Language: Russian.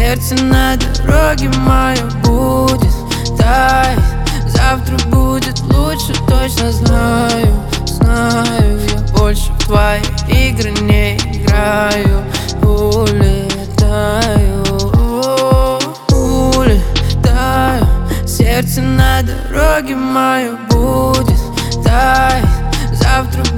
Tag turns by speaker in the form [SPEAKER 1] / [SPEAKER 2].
[SPEAKER 1] Сердце на дороге мое будет таять. Завтра будет лучше, точно знаю. Знаю, я больше в твои игры не играю. Улетаю, улетаю. Сердце на дороге мое будет таять. Завтра